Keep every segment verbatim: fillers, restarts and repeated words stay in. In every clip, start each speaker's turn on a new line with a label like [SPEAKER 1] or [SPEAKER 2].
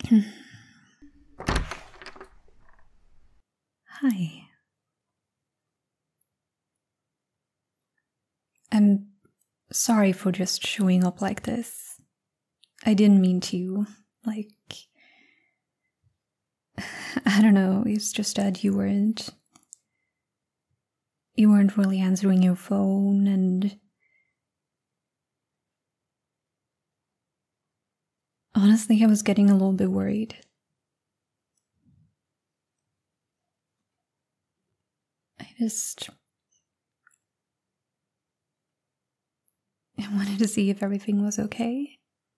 [SPEAKER 1] Hi. I'm sorry for just showing up like this. I didn't mean to, like... I don't know, it's just that you weren't... You weren't really answering your phone, and... Honestly, I was getting a little bit worried. I just... I wanted to see if everything was okay.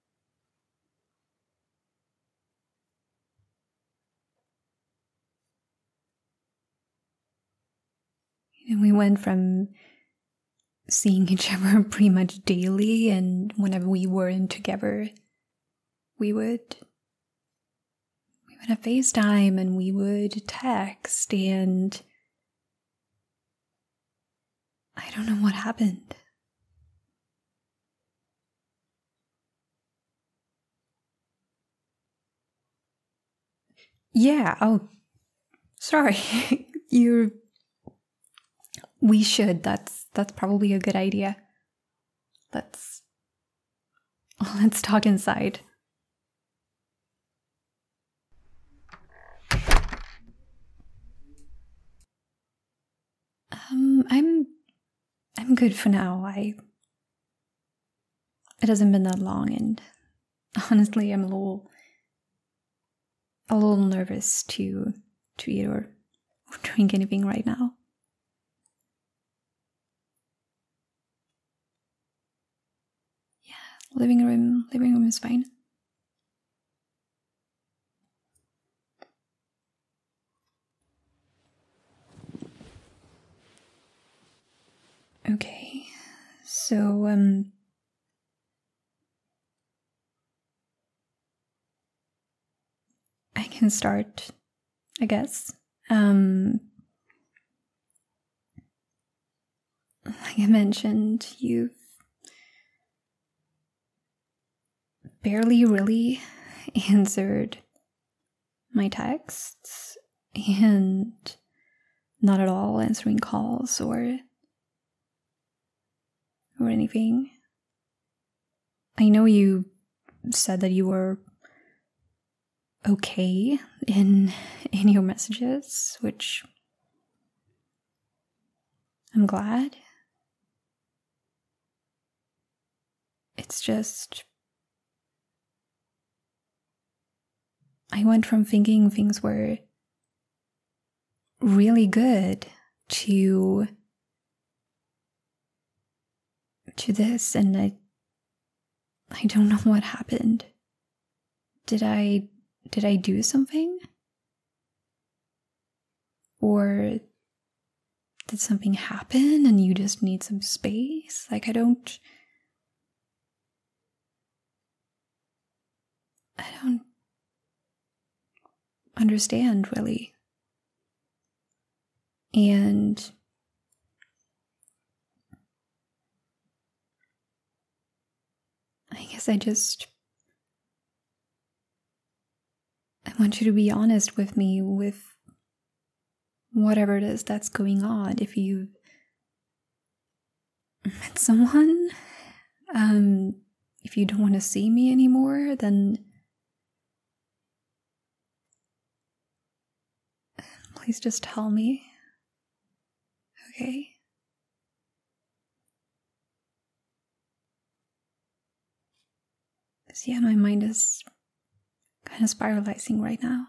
[SPEAKER 1] And we went from seeing each other pretty much daily, and whenever we weren't together, we would we would have FaceTime and we would text, and I don't know what happened. Yeah, oh, sorry. You're... We should. That's that's probably a good idea. Let's... Let's talk inside. Um, I'm... I'm good for now. I... It hasn't been that long, and honestly, I'm a little... a little nervous to to eat or, or drink anything right now. Yeah, living room living room is fine. Okay, so um I can start, I guess. Um, like I mentioned, you've barely really answered my texts, and not at all answering calls or or anything. I know you said that you were okay in in your messages, which I'm glad. It's just I went from thinking things were really good to to this, and I I don't know what happened. Did I did I do something? Or did something happen and you just need some space? Like, I don't I don't understand, really. And I guess I just I want you to be honest with me with whatever it is that's going on. If you've met someone, um, if you don't want to see me anymore, then please just tell me. Okay? Because, yeah, my mind is kind of spiralizing right now.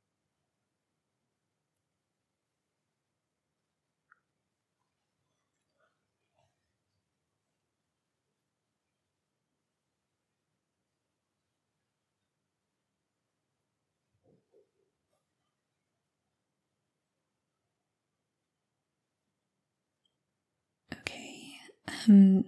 [SPEAKER 1] Okay. Um...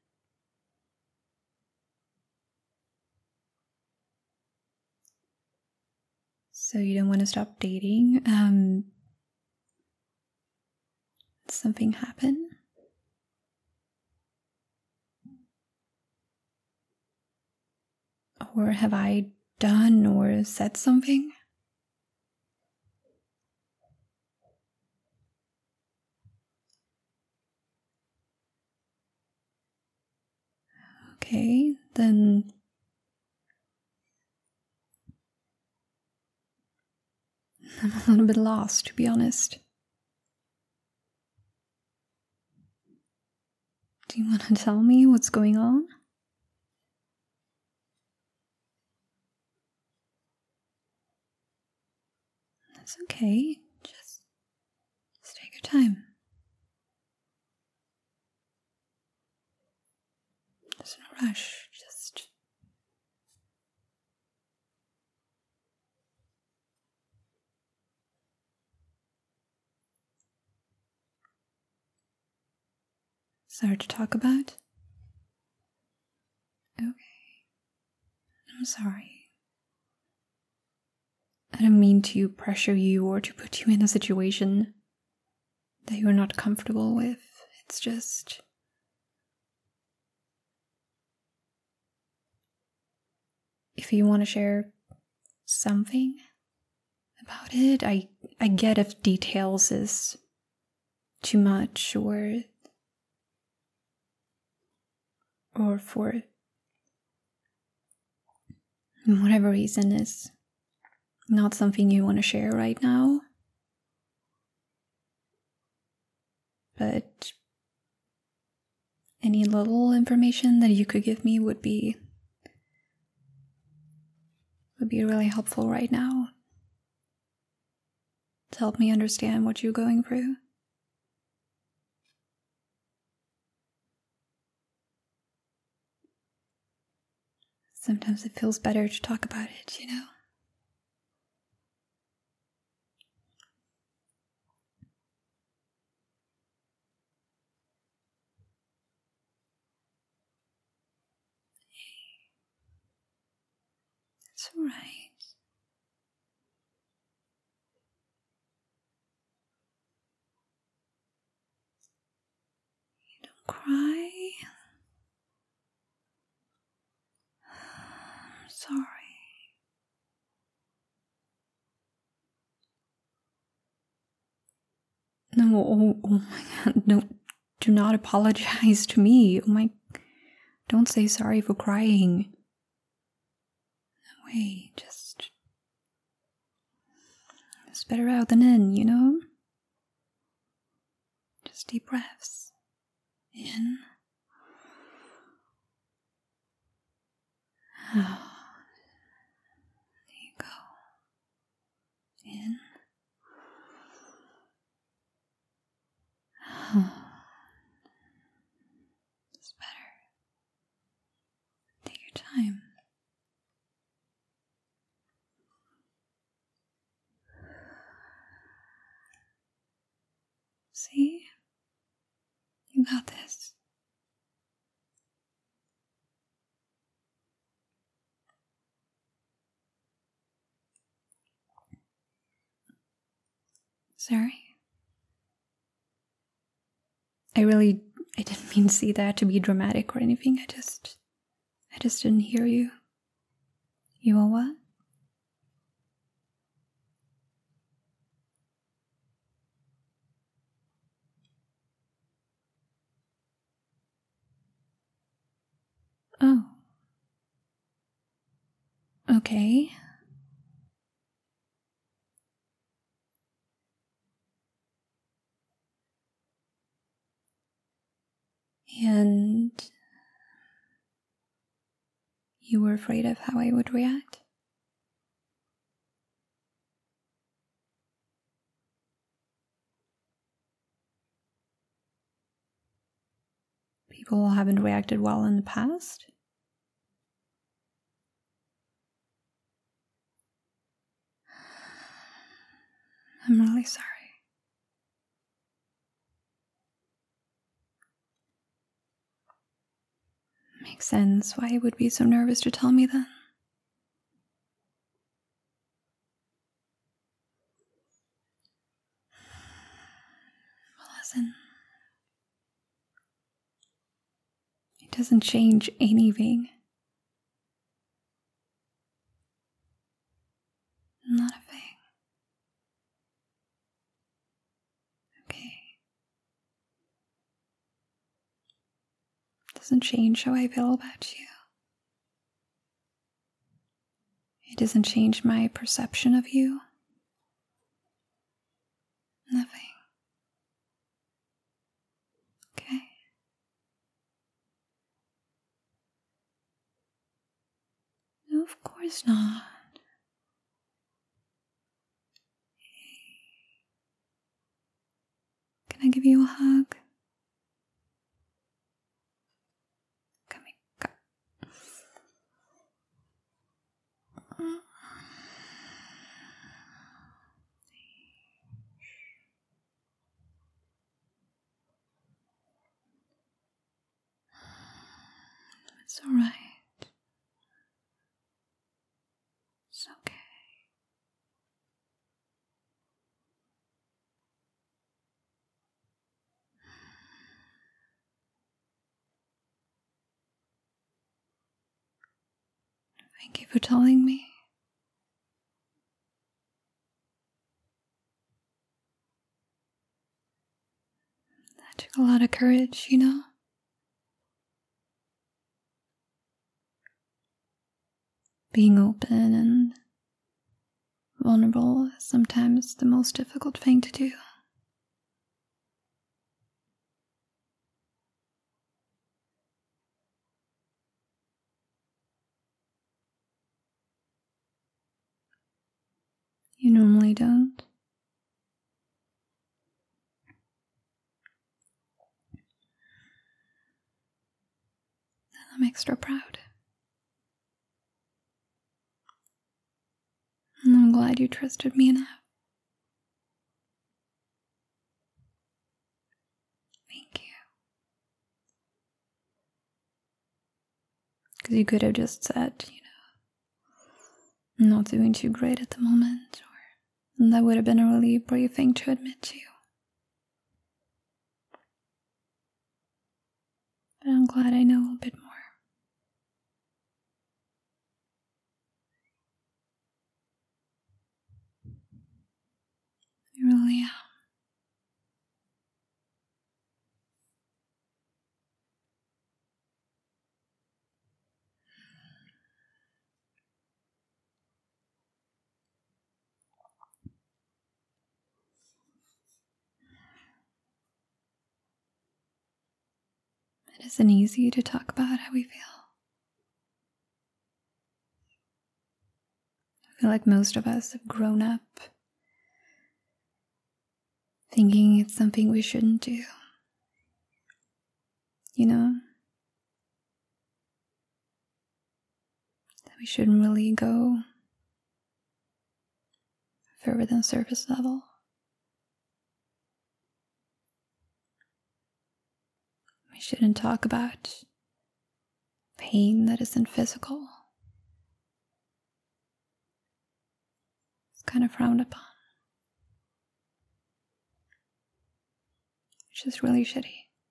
[SPEAKER 1] So you don't want to stop dating? Um, did something happen? Or have I done or said something? Okay, then I'm a little bit lost, to be honest. Do you want to tell me what's going on? That's okay. Just, just take your time. There's no rush. Just... Sorry to talk about? Okay. I'm sorry. I don't mean to pressure you or to put you in a situation that you're not comfortable with. It's just... if you want to share something about it, I, I get if details is too much or... or for whatever reason is not something you want to share right now. But any little information that you could give me would be would be really helpful right now to help me understand what you're going through. Sometimes it feels better to talk about it, you know? It's all right. You don't cry. I'm sorry. No, oh, oh my god, no, do not apologize to me. Oh my, don't say sorry for crying. No way, just, it's better out than in, you know? Just deep breaths. In. Out. There you go. In. It's better. Take your time. See? You got this. Sorry. I really, I didn't mean to say that to be dramatic or anything. I just, I just didn't hear you. You all what? Oh. Okay. And you were afraid of how I would react? People haven't reacted well in the past? I'm really sorry. Makes sense why you would be so nervous to tell me then. Well, listen. It doesn't change anything. doesn't change how I feel about you. It doesn't change my perception of you. Nothing. Okay? No, of course not. Can I give you a hug? Come here. Come. It's all right. It's okay. Thank you for telling me. That took a lot of courage, you know? Being open and vulnerable is sometimes the most difficult thing to do. You normally don't. I'm extra proud. And I'm glad you trusted me enough. Thank you. Because you could have just said, you know, I'm not doing too great at the moment, or and that would have been a really brave thing to admit to. But I'm glad I know a bit more. I really am. It isn't easy to talk about how we feel. I feel like most of us have grown up thinking it's something we shouldn't do. You know? That we shouldn't really go further than surface level. We shouldn't talk about pain that isn't physical. It's kind of frowned upon. Which is really shitty.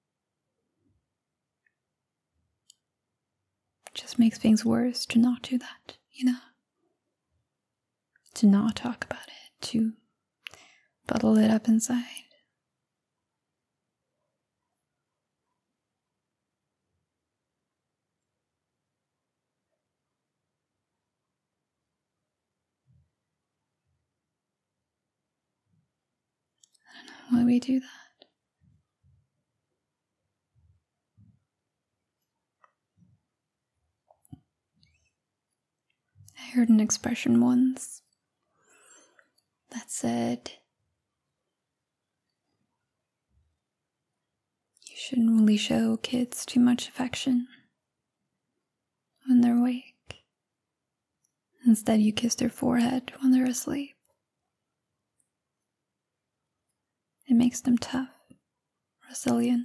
[SPEAKER 1] It just makes things worse to not do that, you know? To not talk about it, to bottle it up inside. I don't know why we do that. I heard an expression once that said, you shouldn't really show kids too much affection when they're awake. Instead, you kiss their forehead when they're asleep. It makes them tough, resilient.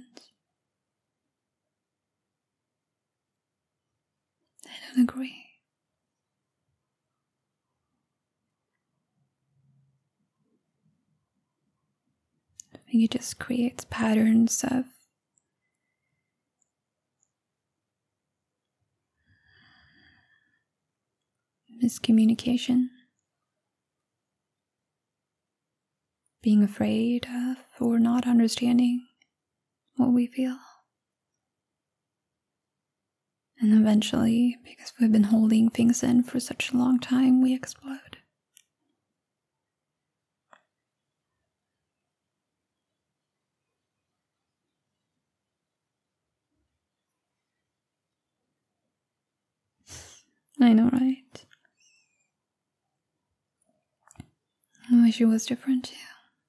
[SPEAKER 1] I don't agree. I think it just creates patterns of miscommunication, being afraid of or not understanding what we feel. And eventually, because we've been holding things in for such a long time, we explode. I know, right? I wish it was different too.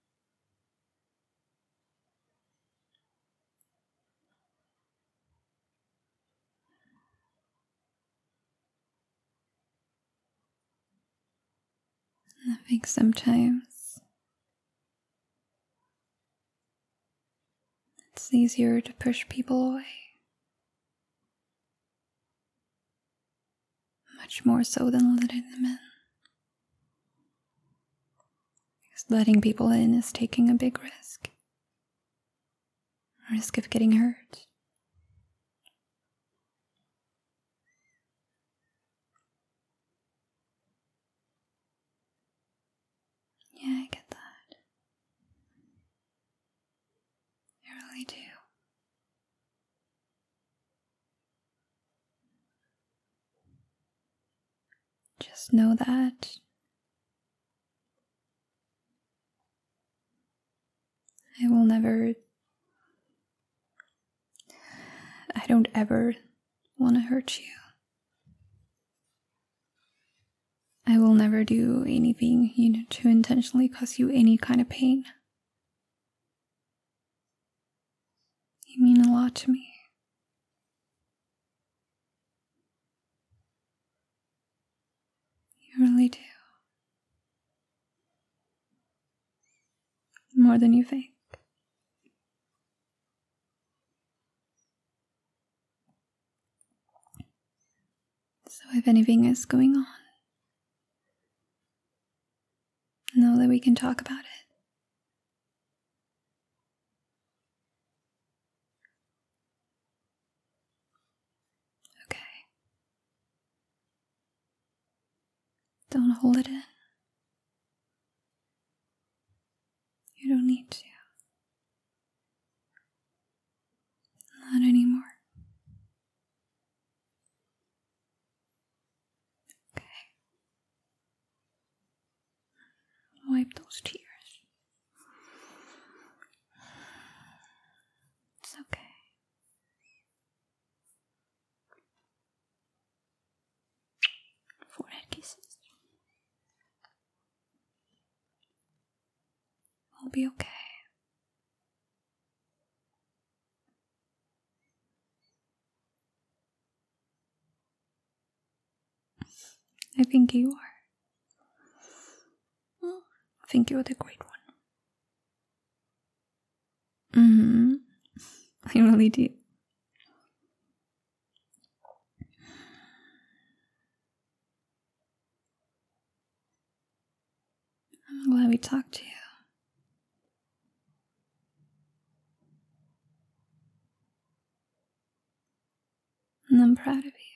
[SPEAKER 1] I think sometimes it's easier to push people away. Much more so than letting them in. Because letting people in is taking a big risk. A risk of getting hurt. Yeah, I get that. I really do. Just know that I will never, I don't ever want to hurt you. I will never do anything, you know, to intentionally cause you any kind of pain. You mean a lot to me. You really do. More than you think. So if anything is going on, know that we can talk about it. Okay. Don't hold it in. You don't need to. Not anymore. Okay. Wipe those tears. It's okay. Forehead kisses. I'll be okay. I think you are. I think you're the great one. Mm-hmm. I really do. I'm glad we talked to you. And I'm proud of you.